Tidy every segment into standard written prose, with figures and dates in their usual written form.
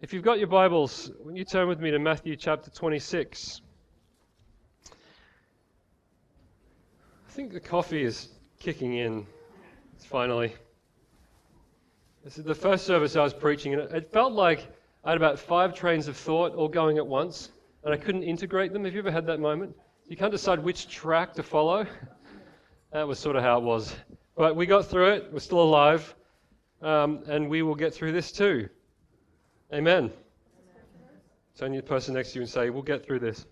If you've got your Bibles, will you turn with me to Matthew chapter 26? I think the coffee is kicking in, finally. This is the first service I was preaching, and it felt like I had about 5 trains of thought all going at once, and I couldn't integrate them. Have you ever had that moment? You can't decide which track to follow. That was sort of how it was. But we got through it, we're still alive, and we will get through this too. Amen. Turn to the person next to you and say, we'll get through this.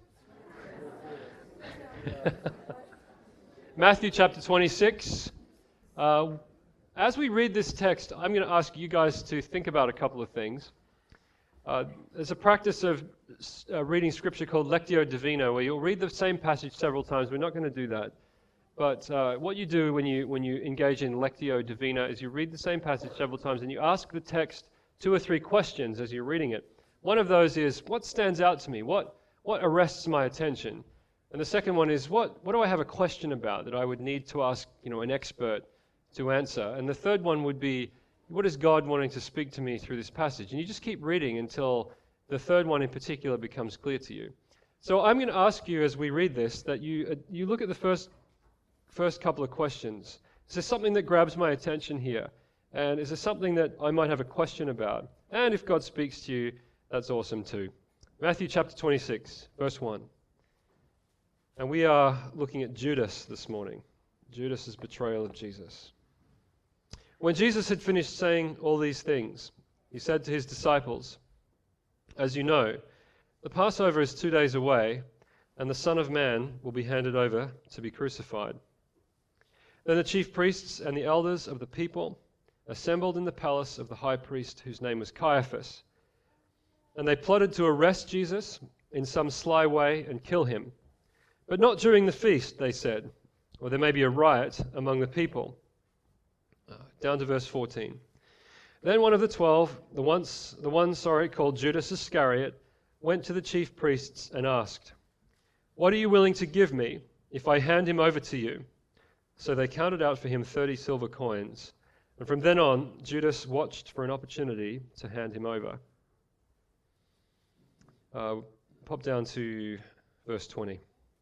Matthew chapter 26. As we read this text, I'm going to ask you guys to think about a couple of things. There's a practice of reading scripture called Lectio Divina, where you'll read the same passage several times. We're not going to do that. But what you do when you engage in Lectio Divina is you read the same passage several times and you ask the text 2 or 3 questions as you're reading it. One of those is, what stands out to me? What arrests my attention? And the second one is, what do I have a question about that I would need to ask, an expert to answer? And the third one would be, what is God wanting to speak to me through this passage? And you just keep reading until the third one in particular becomes clear to you. So I'm going to ask you as we read this that you look at the first couple of questions. Is there something that grabs my attention here? And is there something that I might have a question about? And if God speaks to you, that's awesome too. Matthew chapter 26, verse 1. And we are looking at Judas this morning. Judas' betrayal of Jesus. When Jesus had finished saying all these things, he said to his disciples, "As you know, the Passover is 2 days away, and the Son of Man will be handed over to be crucified." Then the chief priests and the elders of the people assembled in the palace of the high priest, whose name was Caiaphas. And they plotted to arrest Jesus in some sly way and kill him. But not during the feast, they said, or there may be a riot among the people. Down to verse 14. Then one of the 12, the one called Judas Iscariot, went to the chief priests and asked, "What are you willing to give me if I hand him over to you?" So they counted out for him 30 silver coins. And from then on, Judas watched for an opportunity to hand him over. Pop down to verse 20.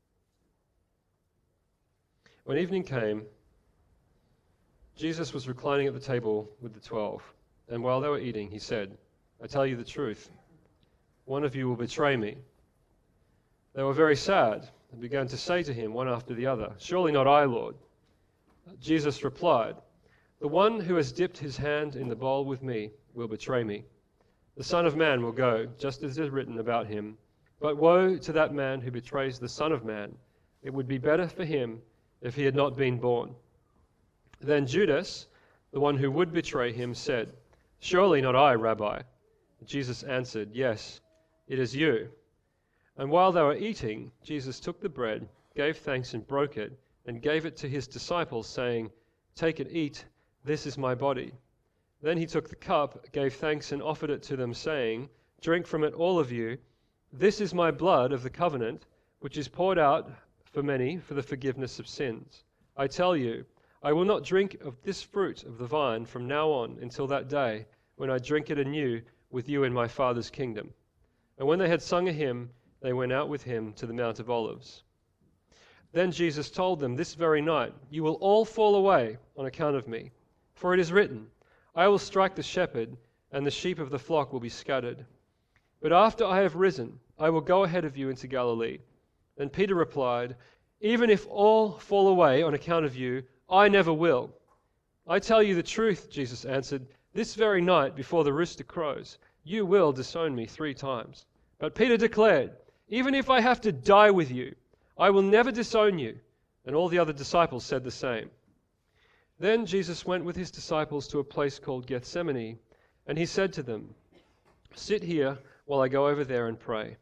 When evening came, Jesus was reclining at the table with the 12. And while they were eating, he said, "I tell you the truth, one of you will betray me." They were very sad and began to say to him one after the other, "Surely not I, Lord." Jesus replied, "The one who has dipped his hand in the bowl with me will betray me. The Son of Man will go, just as is written about him. But woe to that man who betrays the Son of Man. It would be better for him if he had not been born." Then Judas, the one who would betray him, said, "Surely not I, Rabbi." Jesus answered, "Yes, it is you." And while they were eating, Jesus took the bread, gave thanks and broke it, and gave it to his disciples, saying, "Take it, eat. This is my body." Then he took the cup, gave thanks, and offered it to them, saying, "Drink from it, all of you. This is my blood of the covenant, which is poured out for many for the forgiveness of sins. I tell you, I will not drink of this fruit of the vine from now on until that day when I drink it anew with you in my Father's kingdom." And when they had sung a hymn, they went out with him to the Mount of Olives. Then Jesus told them, "This very night you will all fall away on account of me. For it is written, I will strike the shepherd, and the sheep of the flock will be scattered. But after I have risen, I will go ahead of you into Galilee." Then Peter replied, "Even if all fall away on account of you, I never will." "I tell you the truth," Jesus answered, "this very night before the rooster crows, you will disown me 3 times. But Peter declared, "Even if I have to die with you, I will never disown you." And all the other disciples said the same. Then Jesus went with his disciples to a place called Gethsemane, and he said to them, "Sit here while I go over there and pray."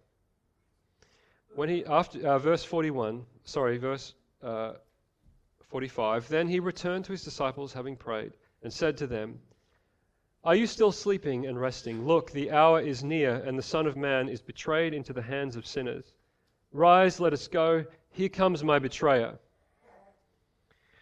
Verse 45, then he returned to his disciples having prayed, and said to them, "Are you still sleeping and resting? Look, the hour is near, and the Son of Man is betrayed into the hands of sinners. Rise, let us go. Here comes my betrayer."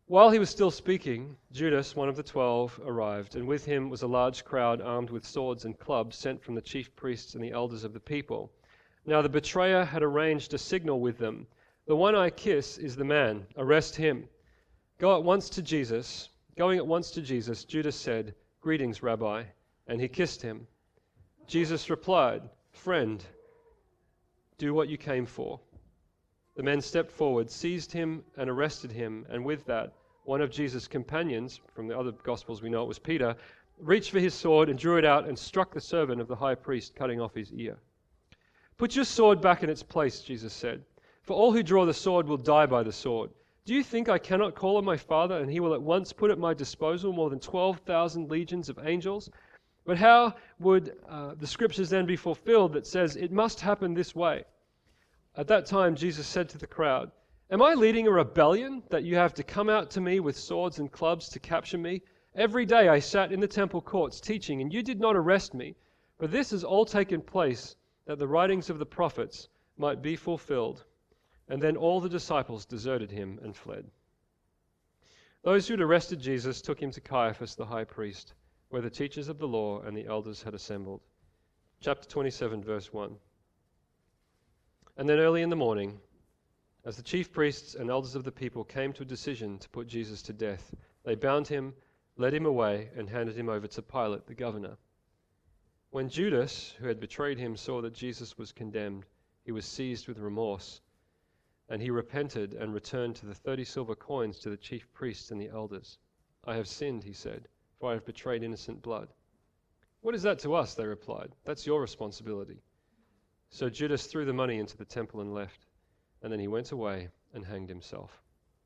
While he was still speaking, Judas, one of the 12, arrived, and with him was a large crowd armed with swords and clubs sent from the chief priests and the elders of the people. Now the betrayer had arranged a signal with them. "The one I kiss is the man. Arrest him." Going at once to Jesus, Judas said, "Greetings, Rabbi," and he kissed him. Jesus replied, "Friend, do what you came for." The men stepped forward, seized him, and arrested him, and with that, one of Jesus' companions, from the other Gospels we know it was Peter, reached for his sword and drew it out and struck the servant of the high priest, cutting off his ear. "Put your sword back in its place," Jesus said, "for all who draw the sword will die by the sword. Do you think I cannot call on my Father, and he will at once put at my disposal more than 12,000 legions of angels? But how would the scriptures then be fulfilled that says it must happen this way?" At that time Jesus said to the crowd, "Am I leading a rebellion that you have to come out to me with swords and clubs to capture me? Every day I sat in the temple courts teaching, and you did not arrest me. But this has all taken place that the writings of the prophets might be fulfilled." And then all the disciples deserted him and fled. Those who had arrested Jesus took him to Caiaphas the high priest, where the teachers of the law and the elders had assembled. Chapter 27, verse 1. And then early in the morning, as the chief priests and elders of the people came to a decision to put Jesus to death, they bound him, led him away, and handed him over to Pilate, the governor. When Judas, who had betrayed him, saw that Jesus was condemned, he was seized with remorse, and he repented and returned to the 30 silver coins to the chief priests and the elders. "I have sinned," he said, "for I have betrayed innocent blood." "What is that to us?" they replied. "That's your responsibility." So Judas threw the money into the temple and left. And then he went away and hanged himself.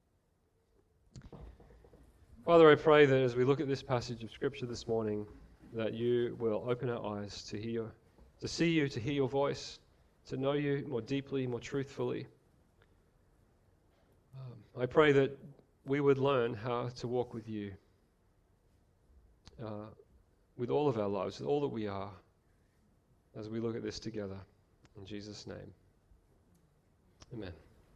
Father, I pray that as we look at this passage of Scripture this morning, that you will open our eyes to see you, to hear your voice, to know you more deeply, more truthfully. I pray that we would learn how to walk with you with all of our lives, with all that we are, as we look at this together. In Jesus' name. Amen.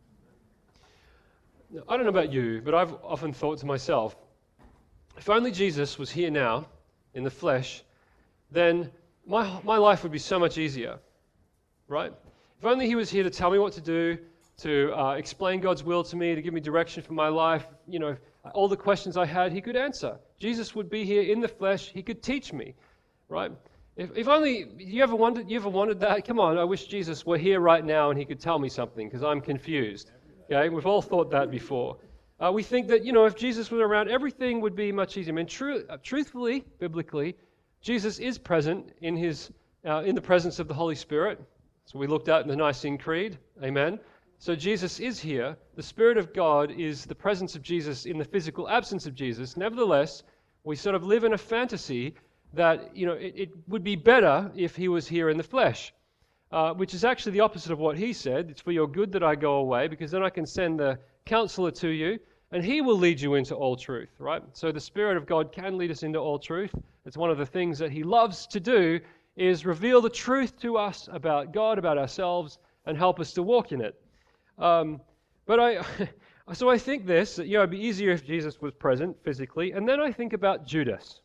Now, I don't know about you, but I've often thought to myself, if only Jesus was here now, in the flesh, then my life would be so much easier, right? If only he was here to tell me what to do, to explain God's will to me, to give me direction for my life, all the questions I had, he could answer. Jesus would be here in the flesh, he could teach me, right? If only, you ever wanted that? Come on, I wish Jesus were here right now and he could tell me something because I'm confused. Okay, we've all thought that before. We think that, if Jesus was around, everything would be much easier. I mean, truthfully, biblically, Jesus is present in the presence of the Holy Spirit. So we looked at in the Nicene Creed. Amen. So Jesus is here. The Spirit of God is the presence of Jesus in the physical absence of Jesus. Nevertheless, we sort of live in a fantasy that it would be better if he was here in the flesh, which is actually the opposite of what he said. It's for your good that I go away, because then I can send the counselor to you, and he will lead you into all truth, right? So the Spirit of God can lead us into all truth. It's one of the things that he loves to do, is reveal the truth to us about God, about ourselves, and help us to walk in it. So I think this, that it'd be easier if Jesus was present physically, and then I think about Judas.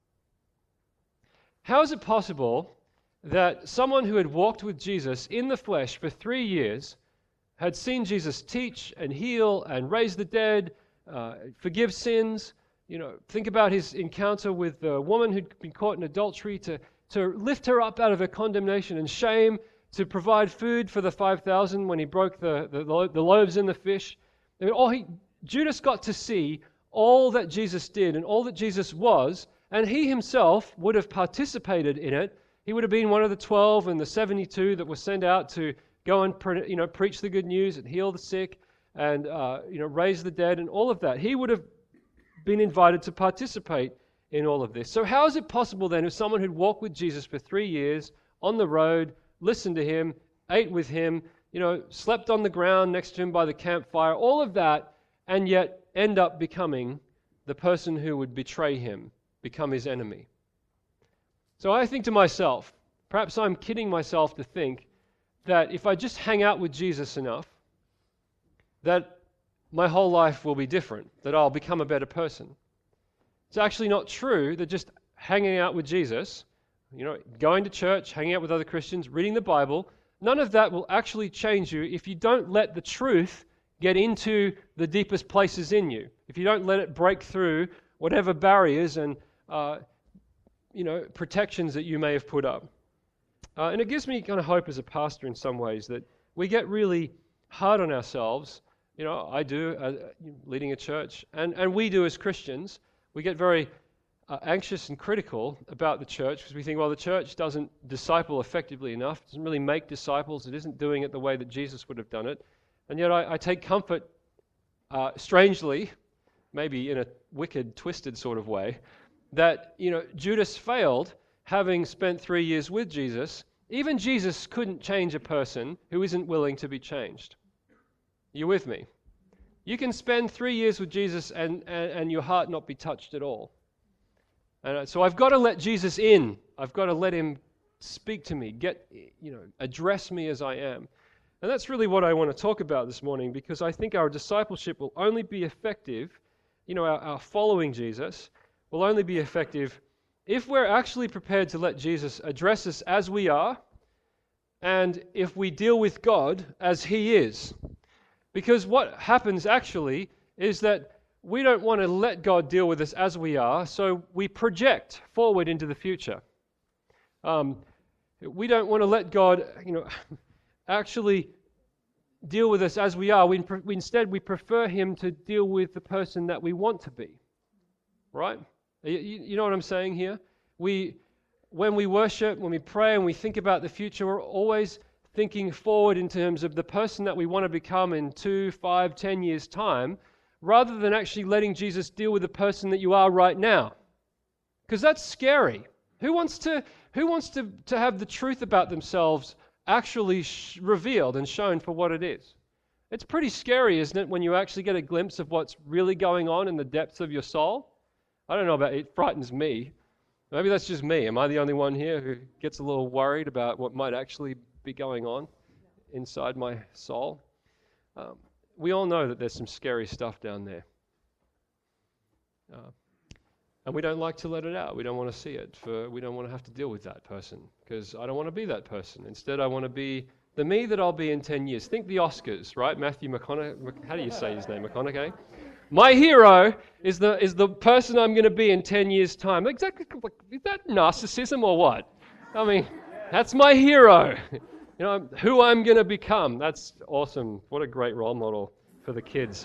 How is it possible that someone who had walked with Jesus in the flesh for 3 years, had seen Jesus teach and heal and raise the dead, forgive sins, think about his encounter with the woman who'd been caught in adultery, to lift her up out of her condemnation and shame, to provide food for the 5,000 when he broke the loaves and the fish. I mean, Judas got to see all that Jesus did and all that Jesus was, and he himself would have participated in it. He would have been one of the 12 and the 72 that were sent out to go and preach the good news and heal the sick and raise the dead and all of that. He would have been invited to participate in all of this. So how is it possible then, if someone who'd walked with Jesus for 3 years on the road, listened to him, ate with him, slept on the ground next to him by the campfire, all of that, and yet end up becoming the person who would betray him, become his enemy? So I think to myself, perhaps I'm kidding myself to think that if I just hang out with Jesus enough, that my whole life will be different, that I'll become a better person. It's actually not true that just hanging out with Jesus, going to church, hanging out with other Christians, reading the Bible, none of that will actually change you if you don't let the truth get into the deepest places in you. If you don't let it break through whatever barriers and protections that you may have put up. And it gives me kind of hope as a pastor in some ways that we get really hard on ourselves. I do, leading a church, and we do as Christians. We get very anxious and critical about the church because we think, well, the church doesn't disciple effectively enough, doesn't really make disciples, it isn't doing it the way that Jesus would have done it. And yet I take comfort, strangely, maybe in a wicked, twisted sort of way, that Judas failed, having spent 3 years with Jesus. Even Jesus couldn't change a person who isn't willing to be changed. You with me? You can spend 3 years with Jesus and your heart not be touched at all. And so I've got to let Jesus in. I've got to let him speak to me, address me as I am. And that's really what I want to talk about this morning, because I think our discipleship will only be effective, our following Jesus will only be effective if we're actually prepared to let Jesus address us as we are, and if we deal with God as he is. Because what happens actually is that we don't want to let God deal with us as we are, so we project forward into the future. We don't want to let God, actually deal with us as we are. Instead, we prefer him to deal with the person that we want to be. Right? You know what I'm saying here? When we worship, when we pray, and we think about the future, we're always thinking forward in terms of the person that we want to become in 2, 5, 10 years' time, rather than actually letting Jesus deal with the person that you are right now. Because that's scary. Who wants to have the truth about themselves actually revealed and shown for what it is? It's pretty scary, isn't it, when you actually get a glimpse of what's really going on in the depths of your soul? I don't know about it. It frightens me. Maybe that's just me. Am I the only one here who gets a little worried about what might actually be going on inside my soul? We all know that there's some scary stuff down there. And we don't like to let it out. We don't want to see it. We don't want to have to deal with that person, because I don't want to be that person. Instead, I want to be the me that I'll be in 10 years. Think the Oscars, right? Matthew McConaughey. How do you say his name? McConaughey? My hero is the person I'm going to be in 10 years' time. Exactly. Is that narcissism or what? I mean, that's my hero. Who I'm going to become. That's awesome. What a great role model for the kids.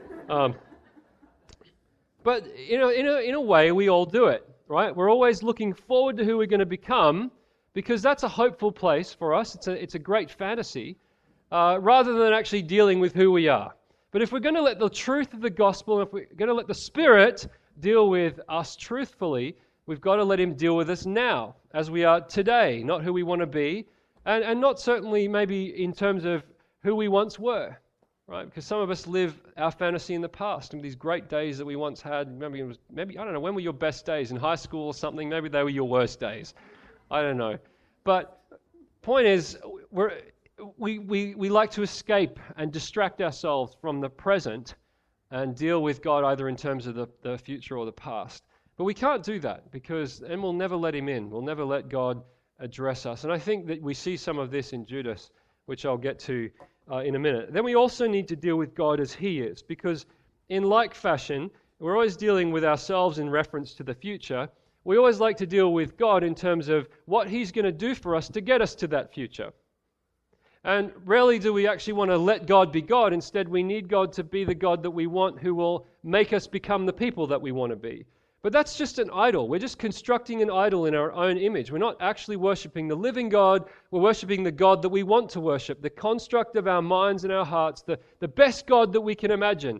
But in a way, we all do it, right? We're always looking forward to who we're going to become, because that's a hopeful place for us. It's a great fantasy, rather than actually dealing with who we are. But if we're going to let the truth of the gospel, if we're going to let the Spirit deal with us truthfully, we've got to let him deal with us now, as we are today, not who we want to be, and not certainly maybe in terms of who we once were, right? Because some of us live our fantasy in the past, and these great days that we once had. Maybe I don't know, when were your best days? In high school or something? Maybe they were your worst days. I don't know. But point is, we like to escape and distract ourselves from the present and deal with God either in terms of the future or the past. But we can't do that, and we'll never let him in. We'll never let God address us. And I think that we see some of this in Judas, which I'll get to in a minute. Then we also need to deal with God as he is, because in like fashion, we're always dealing with ourselves in reference to the future. We always like to deal with God in terms of what he's going to do for us to get us to that future. And rarely do we actually want to let God be God. Instead, we need God to be the God that we want, who will make us become the people that we want to be. But that's just an idol. We're just constructing an idol in our own image. We're not actually worshiping the living God. We're worshiping the God that we want to worship, the construct of our minds and our hearts, the best God that we can imagine,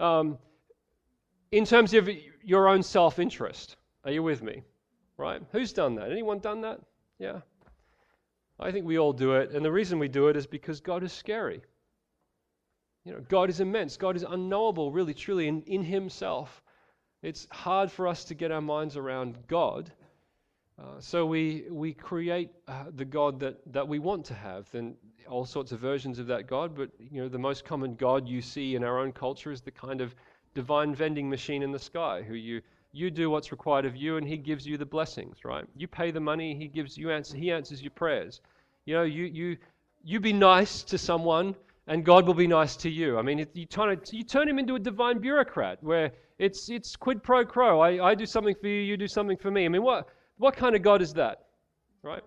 in terms of your own self-interest. Are you with me? Right? Who's done that? Anyone done that? Yeah. I think we all do it. And the reason we do it is because God is scary. God is immense. God is unknowable, really, truly, in himself. It's hard for us to get our minds around God. So we create the God that we want to have. And all sorts of versions of that God, but the most common God you see in our own culture is the kind of divine vending machine in the sky, who you do what's required of you and he gives you the blessings, right? You pay the money, he answers your prayers. You be nice to someone and God will be nice to you. I mean, you turn him into a divine bureaucrat where it's quid pro quo. I do something for you, you do something for me. I mean, what kind of God is that, right?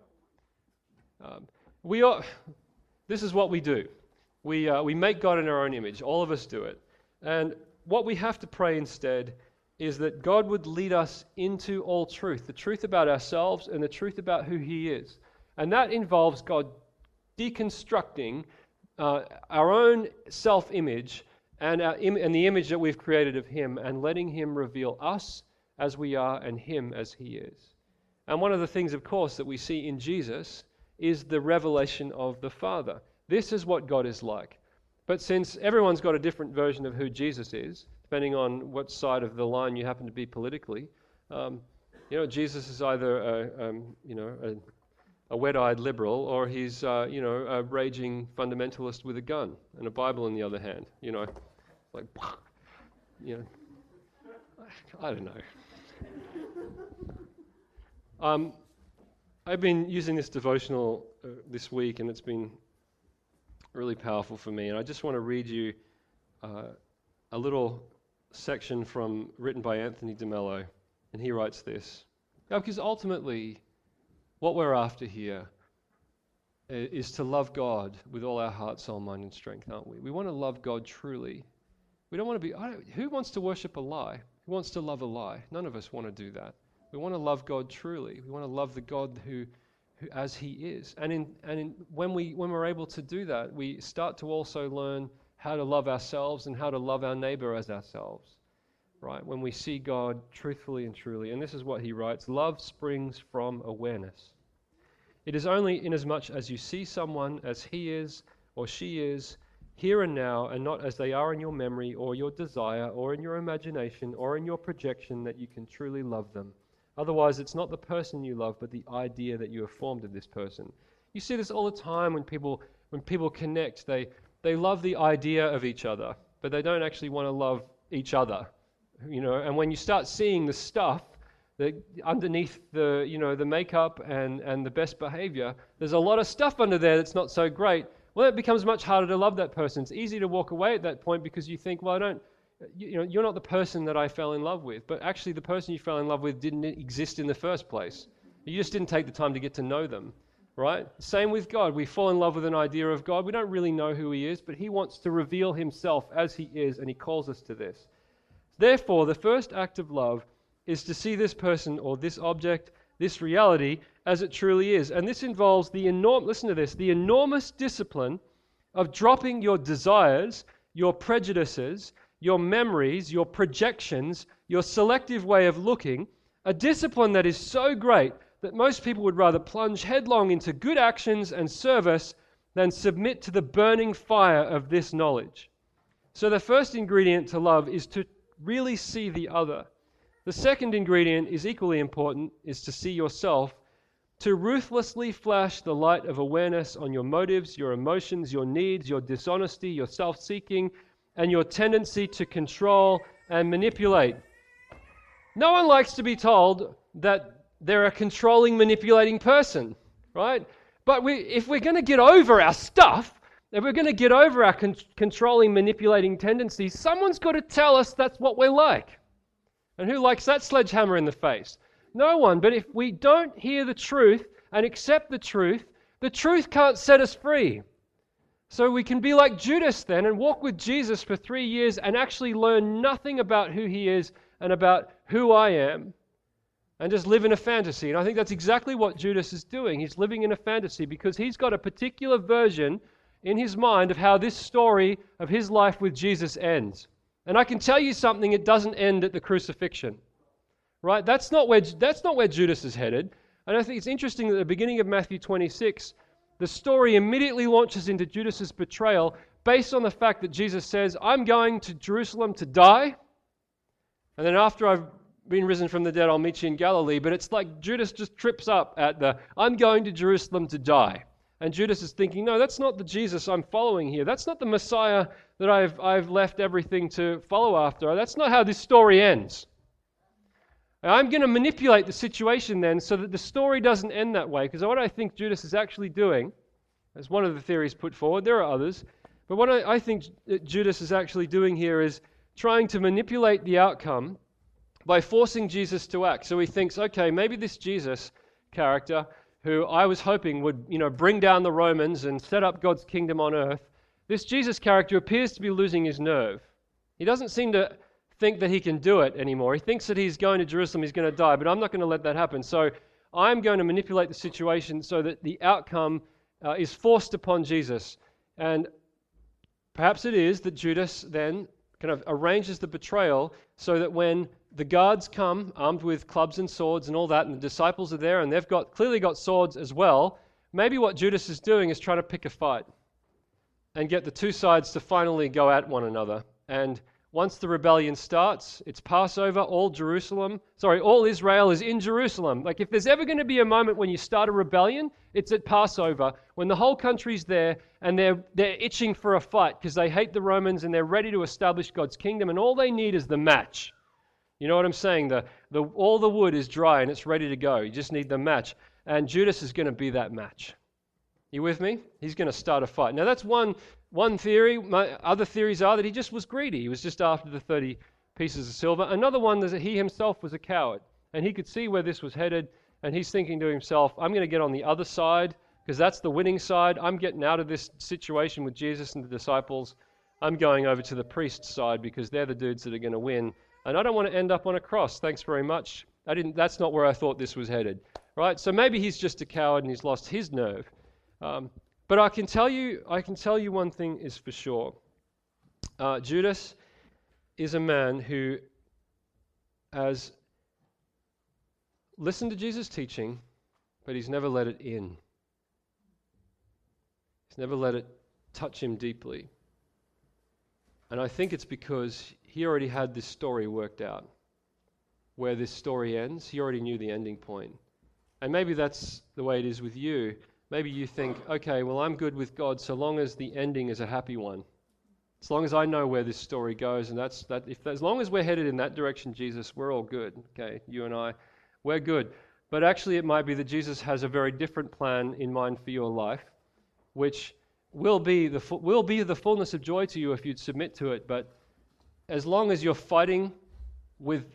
This is what we do. We make God in our own image. All of us do it. And what we have to pray instead is that God would lead us into all truth, the truth about ourselves and the truth about who he is. And that involves God deconstructing our own self-image and the image that we've created of him, and letting him reveal us as we are and him as he is. And one of the things, of course, that we see in Jesus is the revelation of the Father. This is what God is like. But since everyone's got a different version of who Jesus is, depending on what side of the line you happen to be politically, Jesus is either a wet-eyed liberal, or he's a raging fundamentalist with a gun and a Bible in the other hand. I don't know. I've been using this devotional this week, and it's been really powerful for me. And I just want to read you a little section written by Anthony DeMello, and he writes this. Because ultimately, what we're after here is to love God with all our heart, soul, mind, and strength, aren't we? We want to love God truly. We don't want to be... who wants to worship a lie? Who wants to love a lie? None of us want to do that. We want to love God truly. We want to love the God who as he is. And when we're able to do that, we start to also learn how to love ourselves and how to love our neighbor as ourselves. Right? When we see God truthfully and truly. And this is what he writes: love springs from awareness. It is only inasmuch as you see someone as he is or she is, here and now, and not as they are in your memory or your desire or in your imagination or in your projection, that you can truly love them. Otherwise, it's not the person you love, but the idea that you have formed of this person. You see this all the time when people connect. They love the idea of each other, but they don't actually want to love each other. And when you start seeing the stuff that underneath the makeup and the best behavior, there's a lot of stuff under there that's not so great. Well, it becomes much harder to love that person. It's easy to walk away at that point because you think, well, you're not the person that I fell in love with. But actually, the person you fell in love with didn't exist in the first place. You just didn't take the time to get to know them, right? Same with God. We fall in love with an idea of God. We don't really know who he is, but he wants to reveal himself as he is, and he calls us to this. Therefore, the first act of love is to see this person or this object, this reality, as it truly is. And this involves the enormous discipline of dropping your desires, your prejudices, your memories, your projections, your selective way of looking, a discipline that is so great that most people would rather plunge headlong into good actions and service than submit to the burning fire of this knowledge. So the first ingredient to love is to really see the other. The second ingredient is equally important, is to see yourself, to ruthlessly flash the light of awareness on your motives, your emotions, your needs, your dishonesty, your self-seeking, and your tendency to control and manipulate. No one likes to be told that they're a controlling, manipulating person, right? But if we're going to get over our stuff, if we're going to get over our controlling, manipulating tendencies, someone's got to tell us that's what we're like. And who likes that sledgehammer in the face? No one. But if we don't hear the truth and accept the truth can't set us free. So we can be like Judas then and walk with Jesus for 3 years and actually learn nothing about who he is and about who I am, and just live in a fantasy. And I think that's exactly what Judas is doing. He's living in a fantasy because he's got a particular version in his mind of how this story of his life with Jesus ends. And I can tell you something, it doesn't end at the crucifixion. Right? That's not where Judas is headed. And I think it's interesting that at the beginning of Matthew 26, the story immediately launches into Judas's betrayal based on the fact that Jesus says, I'm going to Jerusalem to die, and then after I've been risen from the dead, I'll meet you in Galilee. But it's like Judas just trips up at I'm going to Jerusalem to die. And Judas is thinking, no, that's not the Jesus I'm following here. That's not the Messiah that I've left everything to follow after. That's not how this story ends. I'm going to manipulate the situation then so that the story doesn't end that way. Because what I think Judas is actually doing, as one of the theories put forward, there are others, but what I think Judas is actually doing here is trying to manipulate the outcome by forcing Jesus to act. So he thinks, okay, maybe this Jesus character, who I was hoping would, bring down the Romans and set up God's kingdom on earth, this Jesus character appears to be losing his nerve. He doesn't seem to think that he can do it anymore. He thinks that he's going to Jerusalem, he's going to die, but I'm not going to let that happen. So I'm going to manipulate the situation so that the outcome is forced upon Jesus. And perhaps it is that Judas then kind of arranges the betrayal so that when the guards come armed with clubs and swords and all that, and the disciples are there and they've clearly got swords as well, maybe what Judas is doing is trying to pick a fight and get the two sides to finally go at one another. And once the rebellion starts, it's Passover, all Israel is in Jerusalem. Like if there's ever going to be a moment when you start a rebellion, it's at Passover, when the whole country's there and they're itching for a fight because they hate the Romans and they're ready to establish God's kingdom, and all they need is the match. You know what I'm saying? All the wood is dry and it's ready to go. You just need the match. And Judas is going to be that match. You with me? He's going to start a fight. Now that's one theory. My other theories are that he just was greedy. He was just after the 30 pieces of silver. Another one is that he himself was a coward. And he could see where this was headed. And he's thinking to himself, I'm going to get on the other side because that's the winning side. I'm getting out of this situation with Jesus and the disciples. I'm going over to the priest's side because they're the dudes that are going to win. And I don't want to end up on a cross. Thanks very much. That's not where I thought this was headed. Right? So maybe he's just a coward and he's lost his nerve. But I can tell you one thing is for sure. Judas is a man who has listened to Jesus' teaching, but he's never let it in. He's never let it touch him deeply. And I think it's because he already had this story worked out. Where this story ends, he already knew the ending point. And maybe that's the way it is with you. Maybe you think, okay, well, I'm good with God so long as the ending is a happy one. As long as I know where this story goes, and as long as we're headed in that direction, Jesus, we're all good. Okay, you and I, we're good. But actually, it might be that Jesus has a very different plan in mind for your life, which will be the fullness of joy to you if you'd submit to it. But as long as you're fighting with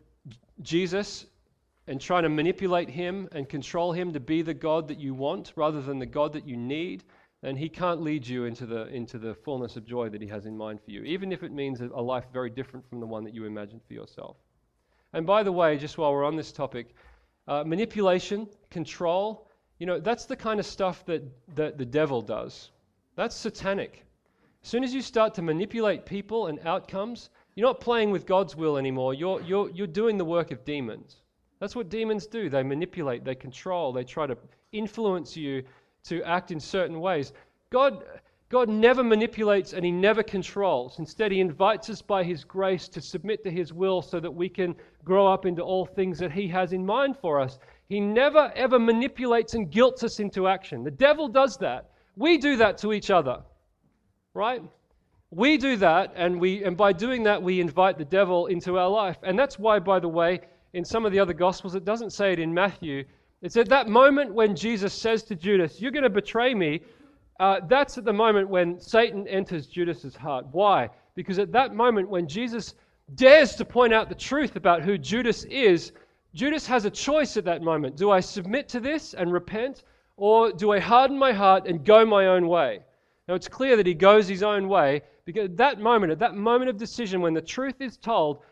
Jesus and trying to manipulate him and control him to be the God that you want rather than the God that you need, then he can't lead you into the fullness of joy that he has in mind for you, even if it means a life very different from the one that you imagine for yourself. And by the way, just while we're on this topic, manipulation, control, that's the kind of stuff that the devil does. That's satanic. As soon as you start to manipulate people and outcomes, you're not playing with God's will anymore. You're doing the work of demons. That's what demons do. They manipulate, they control, they try to influence you to act in certain ways. God never manipulates and he never controls. Instead, he invites us by his grace to submit to his will so that we can grow up into all things that he has in mind for us. He never, ever manipulates and guilts us into action. The devil does that. We do that to each other, right? We do that, and by doing that, we invite the devil into our life. And that's why, by the way, in some of the other Gospels, it doesn't say it in Matthew. It's at that moment when Jesus says to Judas, you're going to betray me. That's at the moment when Satan enters Judas's heart. Why? Because at that moment when Jesus dares to point out the truth about who Judas is, Judas has a choice at that moment. Do I submit to this and repent, or do I harden my heart and go my own way? Now it's clear that he goes his own way, because at that moment of decision, when the truth is told,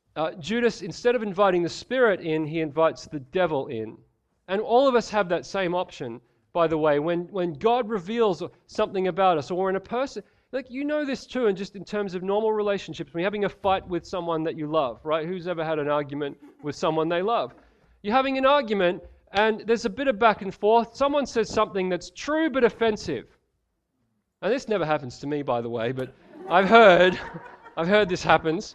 Judas, instead of inviting the Spirit in, he invites the devil in. And all of us have that same option, by the way. When God reveals something about us, or we're in a person, like you know this too, and just in terms of normal relationships, when you're having a fight with someone that you love, right? Who's ever had an argument with someone they love? You're having an argument, and there's a bit of back and forth. Someone says something that's true but offensive. And this never happens to me, by the way, but I've heard this happens,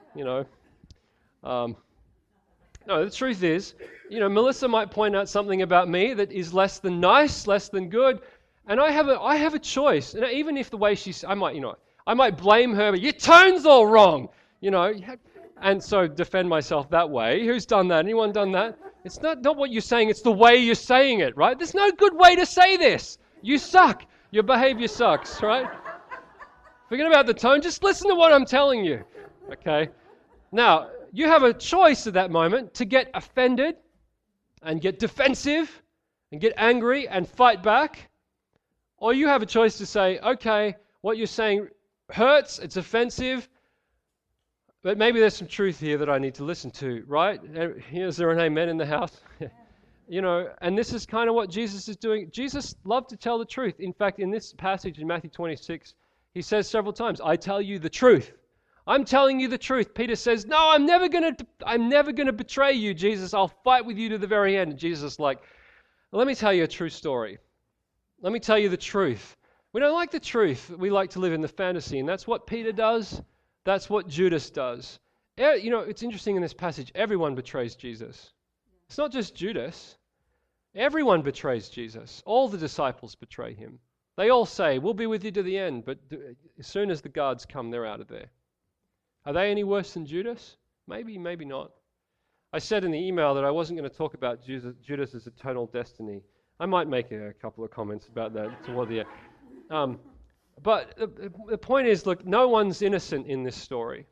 No, the truth is, Melissa might point out something about me that is less than nice, less than good, And I have a choice. And even if the way I might blame her, but your tone's all wrong, and so defend myself that way. Who's done that? Anyone done that? It's not what you're saying, it's the way you're saying it, right? There's no good way to say this. You suck. Your behavior sucks, right? Forget about the tone. Just listen to what I'm telling you, okay? Now, you have a choice at that moment to get offended and get defensive and get angry and fight back. Or you have a choice to say, okay, what you're saying hurts, it's offensive, but maybe there's some truth here that I need to listen to, right? Is there an amen in the house? And this is kind of what Jesus is doing. Jesus loved to tell the truth. In fact, in this passage in Matthew 26, he says several times, I tell you the truth. I'm telling you the truth. Peter says, no, I'm never going to betray you, Jesus. I'll fight with you to the very end. And Jesus is like, let me tell you a true story. Let me tell you the truth. We don't like the truth. We like to live in the fantasy, and that's what Peter does. That's what Judas does. It's interesting in this passage, everyone betrays Jesus. It's not just Judas. Everyone betrays Jesus. All the disciples betray him. They all say, we'll be with you to the end, but as soon as the guards come, they're out of there. Are they any worse than Judas? Maybe, maybe not. I said in the email that I wasn't going to talk about Judas's eternal destiny. I might make a couple of comments about that toward the end. But the point is, look, no one's innocent in this story.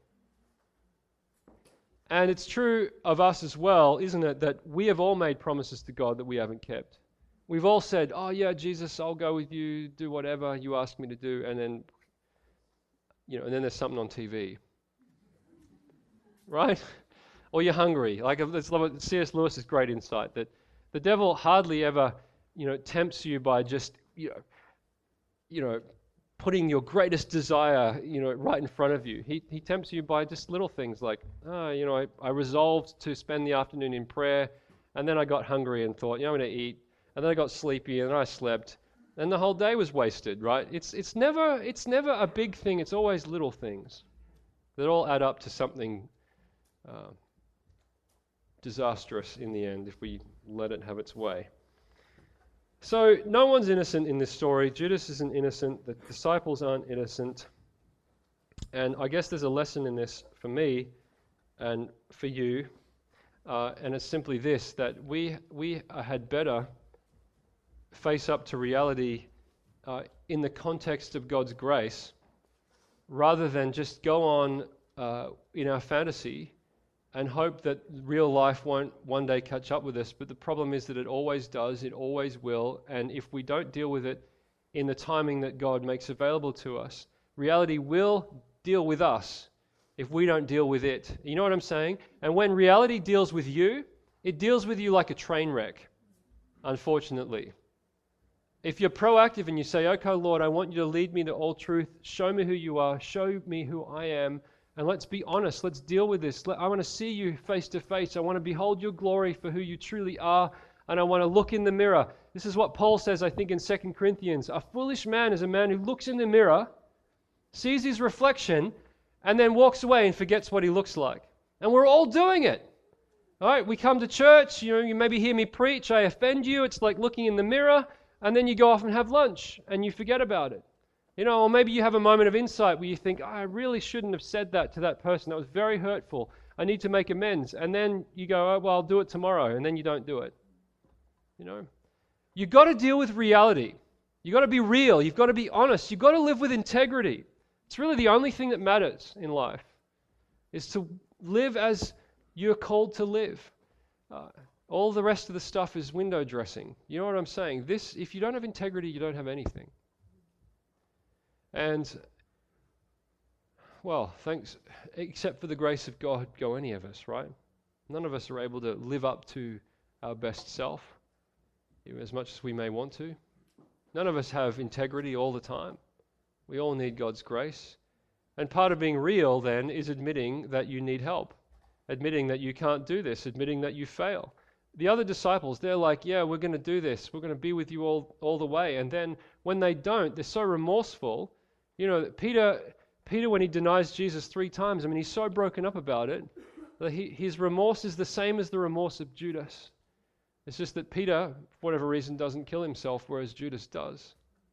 And it's true of us as well, isn't it, that we have all made promises to God that we haven't kept. We've all said, oh yeah, Jesus, I'll go with you, do whatever you ask me to do, and then there's something on TV. Right? Or you're hungry. Like C.S. Lewis's great insight, that the devil hardly ever, tempts you by just, putting your greatest desire, right in front of you. He tempts you by just little things like, I resolved to spend the afternoon in prayer, and then I got hungry and thought, I'm going to eat, and then I got sleepy, and then I slept, and the whole day was wasted, right? It's never a big thing. It's always little things that all add up to something disastrous in the end if we let it have its way. So no one's innocent in this story. Judas isn't innocent. The disciples aren't innocent. And I guess there's a lesson in this for me and for you. And it's simply this, that we had better face up to reality in the context of God's grace rather than just go on in our fantasy and hope that real life won't one day catch up with us. But the problem is that it always does, it always will, and if we don't deal with it in the timing that God makes available to us, reality will deal with us if we don't deal with it. You know what I'm saying? And when reality deals with you, it deals with you like a train wreck, unfortunately. If you're proactive and you say, okay, Lord, I want you to lead me to all truth, show me who you are, show me who I am, and let's be honest, let's deal with this. I want to see you face to face. I want to behold your glory for who you truly are, and I want to look in the mirror. This is what Paul says, I think, in 2 Corinthians. A foolish man is a man who looks in the mirror, sees his reflection, and then walks away and forgets what he looks like. And we're all doing it. All right, we come to church, you maybe hear me preach, I offend you. It's like looking in the mirror, and then you go off and have lunch, and you forget about it. Or maybe you have a moment of insight where you think, I really shouldn't have said that to that person. That was very hurtful. I need to make amends. And then you go, oh, well, I'll do it tomorrow. And then you don't do it. You've got to deal with reality. You've got to be real. You've got to be honest. You've got to live with integrity. It's really the only thing that matters in life, is to live as you're called to live. All the rest of the stuff is window dressing. You know what I'm saying? If you don't have integrity, you don't have anything. And, well, thanks, except for the grace of God, go any of us, right? None of us are able to live up to our best self, even as much as we may want to. None of us have integrity all the time. We all need God's grace. And part of being real, then, is admitting that you need help, admitting that you can't do this, admitting that you fail. The other disciples, they're like, yeah, we're going to do this. We're going to be with you all the way. And then when they don't, they're so remorseful. Peter, when he denies Jesus 3 times, he's so broken up about it that his remorse is the same as the remorse of Judas. It's just that Peter, for whatever reason, doesn't kill himself, whereas Judas does.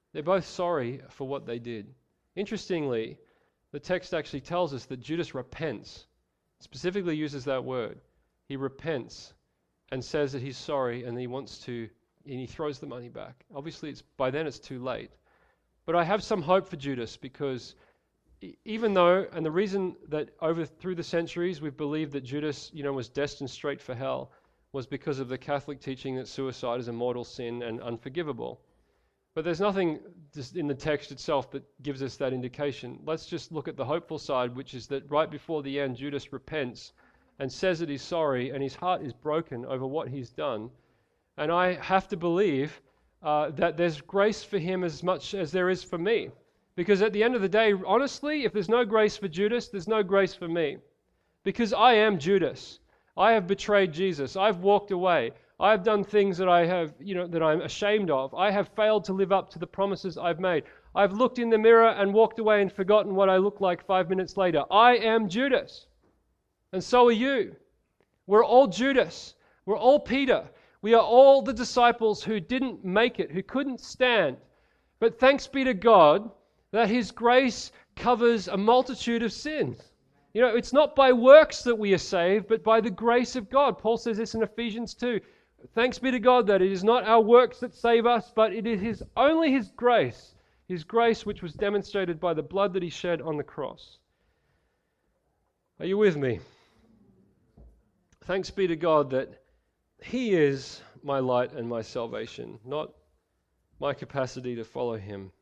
They're both sorry for what they did. Interestingly, the text actually tells us that Judas repents, specifically uses that word. He repents and says that he's sorry and he throws the money back. Obviously, by then it's too late. But I have some hope for Judas, because even though, and the reason that through the centuries we've believed that Judas, was destined straight for hell, was because of the Catholic teaching that suicide is a mortal sin and unforgivable. But there's nothing just in the text itself that gives us that indication. Let's just look at the hopeful side, which is that right before the end, Judas repents and says that he's sorry, and his heart is broken over what he's done. And I have to believe that there's grace for him as much as there is for me. Because at the end of the day, honestly, if there's no grace for Judas, there's no grace for me. Because I am Judas. I have betrayed Jesus. I've walked away. I have done things that that I'm ashamed of. I have failed to live up to the promises I've made. I've looked in the mirror and walked away and forgotten what I look like 5 minutes later. I am Judas. And so are you. We're all Judas. We're all Peter. We are all the disciples who didn't make it, who couldn't stand. But thanks be to God that His grace covers a multitude of sins. It's not by works that we are saved, but by the grace of God. Paul says this in Ephesians 2. Thanks be to God that it is not our works that save us, but it is only His grace which was demonstrated by the blood that He shed on the cross. Are you with me? Thanks be to God that He is my light and my salvation, not my capacity to follow Him.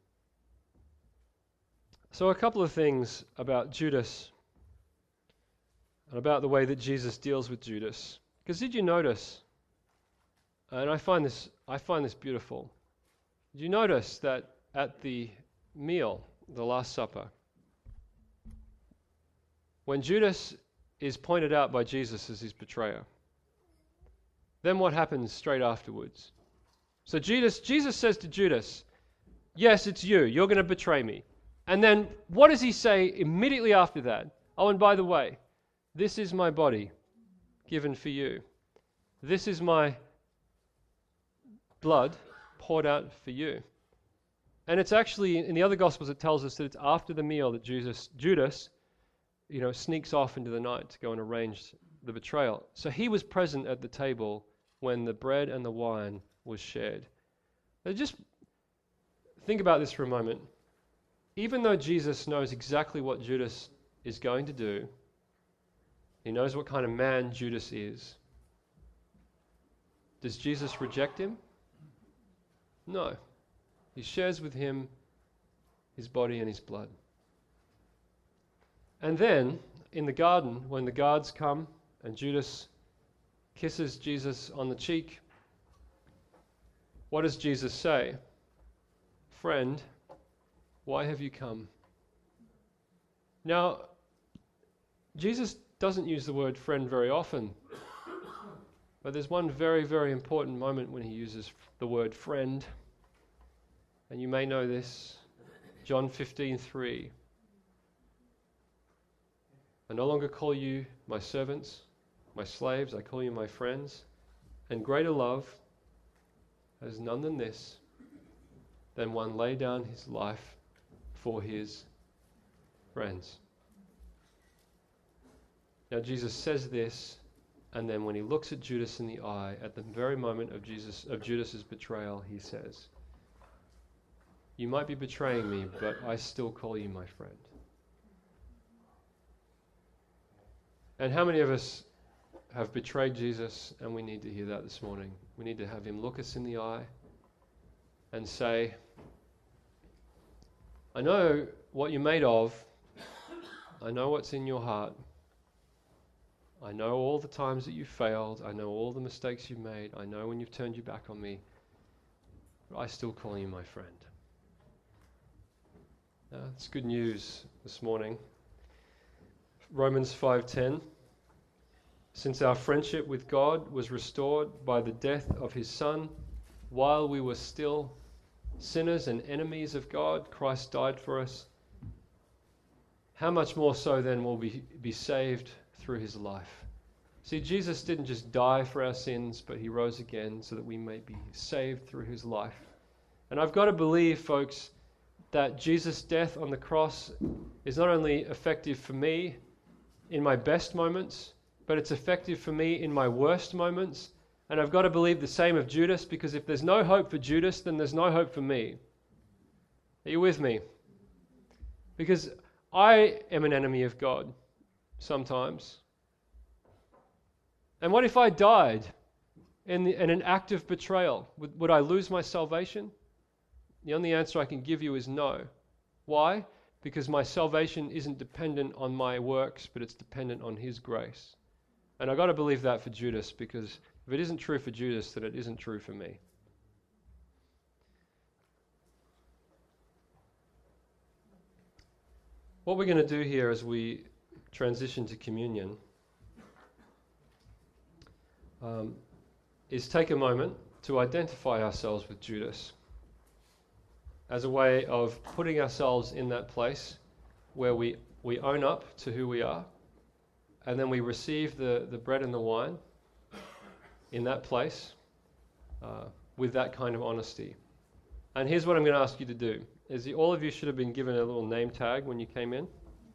So a couple of things about Judas and about the way that Jesus deals with Judas. Because did you notice, and I find this beautiful, did you notice that at the meal, the Last Supper, when Judas is pointed out by Jesus as his betrayer, then what happens straight afterwards? So Jesus says to Judas, yes, it's you. You're going to betray me. And then what does He say immediately after that? Oh, and by the way, this is my body given for you. This is my blood poured out for you. And it's actually, in the other Gospels, it tells us that it's after the meal that Judas, sneaks off into the night to go and arrange the betrayal. So he was present at the table when the bread and the wine was shared. Now just think about this for a moment. Even though Jesus knows exactly what Judas is going to do, He knows what kind of man Judas is. Does Jesus reject him? No. He shares with him His body and His blood. And then, in the garden, when the guards come and Judas kisses Jesus on the cheek, what does Jesus say? Friend, why have you come? Now, Jesus doesn't use the word friend very often, but there's one very, very important moment when He uses the word friend. And you may know this, John 15:3. I no longer call you my servants, my slaves, I call you my friends. And greater love has none than this, than one lay down his life for his friends. Now Jesus says this, and then when He looks at Judas in the eye, at the very moment of Judas's betrayal, He says, you might be betraying me, but I still call you my friend. And how many of us have betrayed Jesus, and we need to hear that this morning? We need to have Him look us in the eye and say, I know what you're made of. I know what's in your heart. I know all the times that you've failed. I know all the mistakes you've made. I know when you've turned your back on me. But I still call you my friend. It's good news this morning. Romans 5:10. Since our friendship with God was restored by the death of His Son, while we were still sinners and enemies of God, Christ died for us. How much more so then will we be saved through His life? See, Jesus didn't just die for our sins, but He rose again so that we may be saved through His life. And I've got to believe, folks, that Jesus' death on the cross is not only effective for me in my best moments, but it's effective for me in my worst moments. And I've got to believe the same of Judas, because if there's no hope for Judas, then there's no hope for me. Are you with me? Because I am an enemy of God sometimes. And what if I died in an act of betrayal? Would I lose my salvation? The only answer I can give you is no. Why? Because my salvation isn't dependent on my works, but it's dependent on His grace. And I've got to believe that for Judas, because if it isn't true for Judas, then it isn't true for me. What we're going to do here as we transition to communion is take a moment to identify ourselves with Judas as a way of putting ourselves in that place where we own up to who we are, and then we receive the bread and the wine in that place with that kind of honesty. And here's what I'm going to ask you to do. All of you should have been given a little name tag when you came in.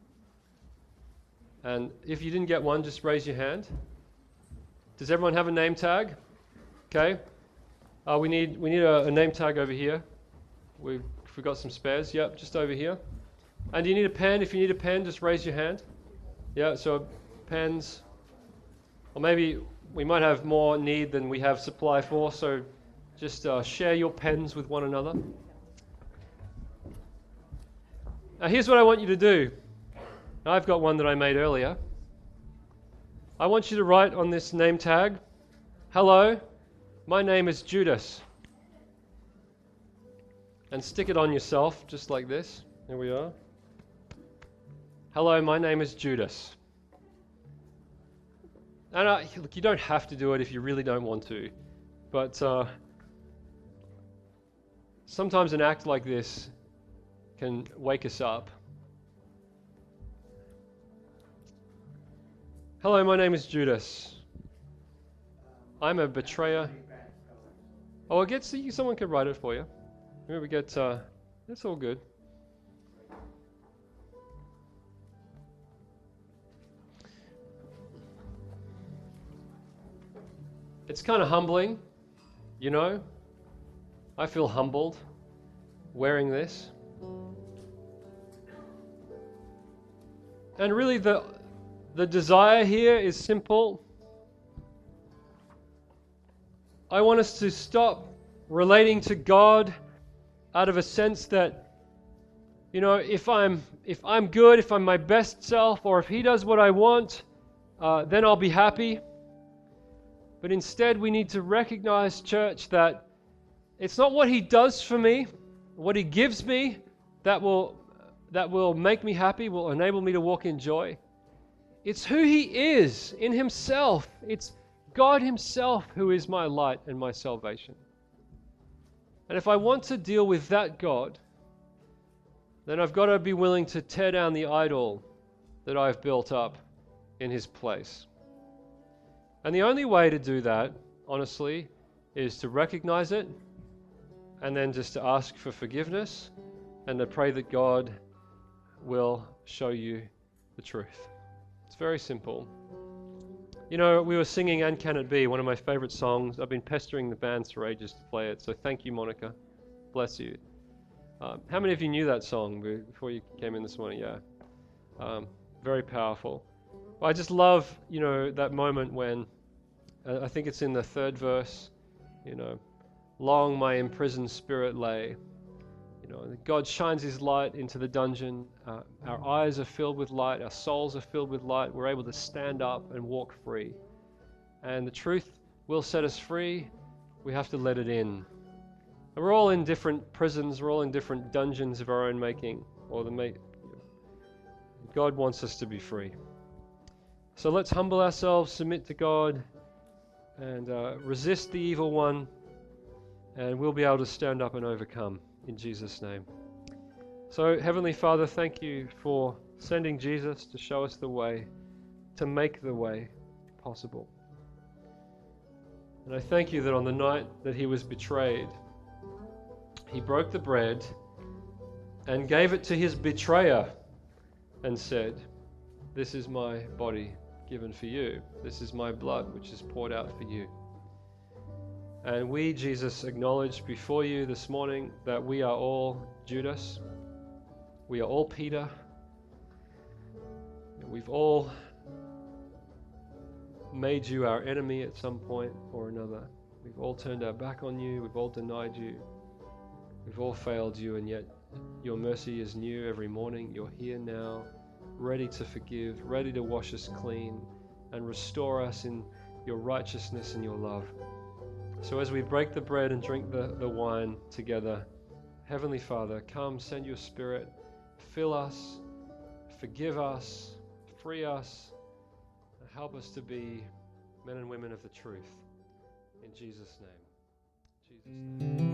And if you didn't get one, just raise your hand. Does everyone have a name tag? Okay. We need a name tag over here. We've got some spares. Yep, just over here. And do you need a pen? If you need a pen, just raise your hand. Yeah, so pens. Or maybe we might have more need than we have supply for, so just share your pens with one another. Now here's what I want you to do. I've got one that I made earlier. I want you to write on this name tag, "Hello, my name is Judas." And stick it on yourself, just like this. Here we are. "Hello, my name is Judas." And look, you don't have to do it if you really don't want to. But sometimes an act like this can wake us up. "Hello, my name is Judas. I'm a betrayer." Oh, someone could write it for you. Maybe we get, that's all good. It's kind of humbling, you know. I feel humbled wearing this. And really the desire here is simple. I want us to stop relating to God out of a sense that, you know, if I'm good, if I'm my best self, or if He does what I want, then I'll be happy. But instead, we need to recognize, church, that it's not what He does for me, what He gives me, that will make me happy, will enable me to walk in joy. It's who He is in Himself. It's God Himself who is my light and my salvation. And if I want to deal with that God, then I've got to be willing to tear down the idol that I've built up in His place. And the only way to do that, honestly, is to recognize it, and then just to ask for forgiveness, and to pray that God will show you the truth. It's very simple. You know, we were singing "And Can It Be," one of my favorite songs. I've been pestering the bands for ages to play it, so thank you, Monica. Bless you. How many of you knew that song before you came in this morning? Yeah. Very powerful. I just love, you know, that moment when, I think it's in the third verse, you know, "Long my imprisoned spirit lay." You know, God shines His light into the dungeon. Our eyes are filled with light. Our souls are filled with light. We're able to stand up and walk free. And the truth will set us free. We have to let it in. And we're all in different prisons. We're all in different dungeons of our own making. God wants us to be free. So let's humble ourselves, submit to God, and resist the evil one. And we'll be able to stand up and overcome. In Jesus' name. So, Heavenly Father, thank you for sending Jesus to show us the way, to make the way possible. And I thank you that on the night that He was betrayed, he broke the bread and gave it to his betrayer and said, "This is my body given for you. This is my blood which is poured out for you." And we, Jesus, acknowledge before you this morning that we are all Judas. We are all Peter. We've all made you our enemy at some point or another. We've all turned our back on you. We've all denied you. We've all failed you, and yet your mercy is new every morning. You're here now, ready to forgive, ready to wash us clean and restore us in your righteousness and your love. So as we break the bread and drink the wine together, Heavenly Father, come, send your Spirit, fill us, forgive us, free us, and help us to be men and women of the truth. In Jesus' name. Jesus' name.